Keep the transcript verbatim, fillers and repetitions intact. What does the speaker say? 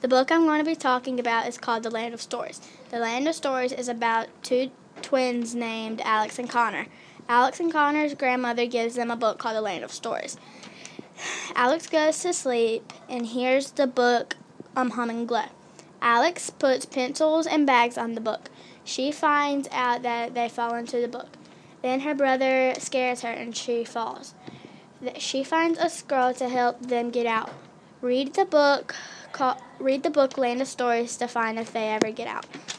The book I'm going to be talking about is called The Land of Stories. The Land of Stories is about two twins named Alex and Connor. Alex and Connor's grandmother gives them a book called The Land of Stories. Alex goes to sleep and hears the book um, hum and glow. Alex puts pencils and bags on the book. She finds out that they fall into the book. Then her brother scares her and she falls. She finds a scroll to help them get out. Read the book, call, read the book Land of Stories to find if they ever get out.